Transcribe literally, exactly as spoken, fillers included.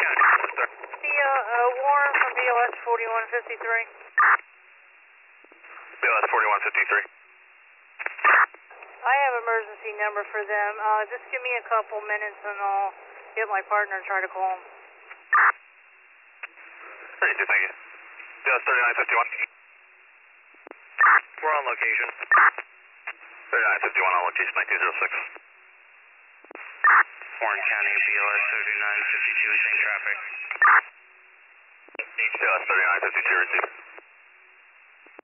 County. The uh, uh, Warren from B L S forty-one fifty-three. B L S forty-one fifty-three. I have emergency number for them. Uh, just give me a couple minutes and I'll get my partner and try to call them. Thank you, thank you. B L S thirty-nine fifty-one. We're on location. thirty-nine fifty-one on location, nineteen oh six. Warren County, B L S thirty-nine fifty-two, same traffic. B L S thirty-nine fifty-two, received.